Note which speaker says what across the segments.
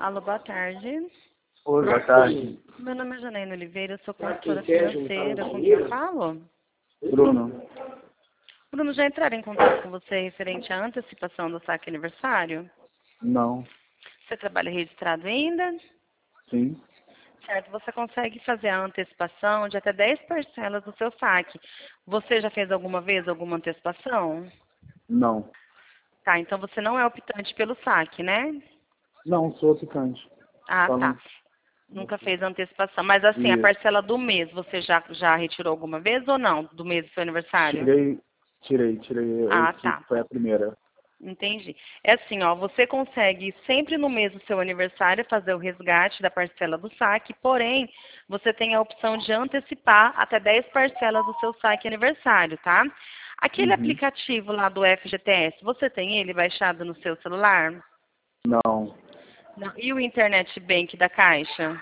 Speaker 1: Alô, boa tarde.
Speaker 2: Oi, boa tarde.
Speaker 1: Meu nome é Janaína Oliveira, eu sou consultora financeira. Com quem eu falo?
Speaker 2: Bruno.
Speaker 1: Bruno, já entraram em contato com você referente à antecipação do saque aniversário?
Speaker 2: Não.
Speaker 1: Você trabalha registrado ainda?
Speaker 2: Sim.
Speaker 1: Certo, você consegue fazer a antecipação de até 10 parcelas do seu saque. Você já fez alguma vez alguma antecipação?
Speaker 2: Não.
Speaker 1: Tá, então você não é optante pelo saque, né?
Speaker 2: Não, sou optante.
Speaker 1: Ah,
Speaker 2: Só
Speaker 1: tá.
Speaker 2: não...
Speaker 1: Nunca fez antecipação. Mas assim, a
Speaker 2: Isso.
Speaker 1: parcela do mês, você já retirou alguma vez ou não? Do mês do seu aniversário?
Speaker 2: Tirei.
Speaker 1: Ah,
Speaker 2: Esse
Speaker 1: tá.
Speaker 2: foi a primeira.
Speaker 1: Entendi. É assim, ó, você consegue sempre no mês do seu aniversário fazer o resgate da parcela do saque, porém, você tem a opção de antecipar até 10 parcelas do seu saque aniversário, tá? Aquele
Speaker 2: Uhum.
Speaker 1: aplicativo lá do FGTS, você tem ele baixado no seu celular?
Speaker 2: Não.
Speaker 1: Não. E o Internet Bank da Caixa?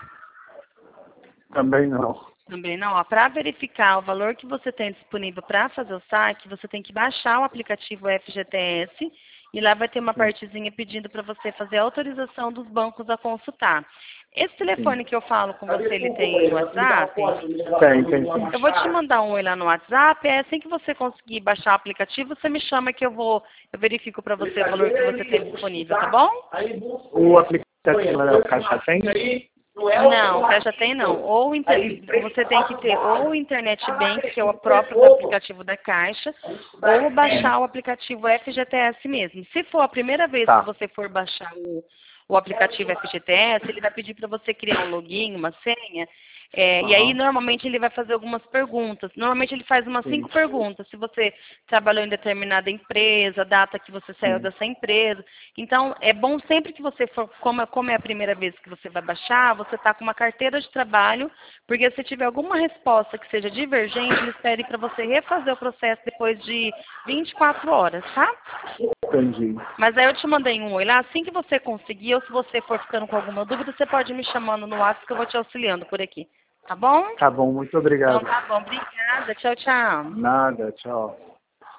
Speaker 2: Também não.
Speaker 1: Também não, ó. Para verificar o valor que você tem disponível para fazer o saque, você tem que baixar o aplicativo FGTS e lá vai ter uma
Speaker 2: Sim.
Speaker 1: partezinha pedindo para você fazer a autorização dos bancos a consultar. Esse
Speaker 2: Sim.
Speaker 1: telefone que eu falo com você, ele tem WhatsApp?
Speaker 2: Tem sim.
Speaker 1: Eu vou te mandar um oi lá no WhatsApp, é assim que você conseguir baixar o aplicativo, você me chama que eu verifico para você o valor que você tem disponível, tá bom?
Speaker 2: O aplicativo da Caixa tem?
Speaker 1: Não, Caixa tem não. Você tem que ter ou o Internet Bank, que é o próprio aplicativo da Caixa, ou baixar o aplicativo FGTS mesmo. Se for a primeira vez que
Speaker 2: Tá.
Speaker 1: você for baixar o aplicativo FGTS, ele vai pedir para você criar um login, uma senha, e aí
Speaker 2: Aham.
Speaker 1: normalmente ele vai fazer algumas perguntas. Normalmente ele faz umas
Speaker 2: Sim.
Speaker 1: 5 perguntas. Se você trabalhou em determinada empresa, a data que você saiu
Speaker 2: Sim.
Speaker 1: dessa empresa. Então, é bom sempre que você for, como é a primeira vez que você vai baixar, você está com uma carteira de trabalho, porque se tiver alguma resposta que seja divergente, eles pedem para você refazer o processo depois de 24 horas, tá?
Speaker 2: Entendi.
Speaker 1: Mas aí eu te mandei um oi lá, assim que você conseguir, ou se você for ficando com alguma dúvida, você pode ir me chamando no WhatsApp que eu vou te auxiliando por aqui. Tá bom?
Speaker 2: Tá bom, muito
Speaker 1: Então
Speaker 2: obrigado.
Speaker 1: tá bom. Obrigada. Tchau, tchau.
Speaker 2: Nada, tchau.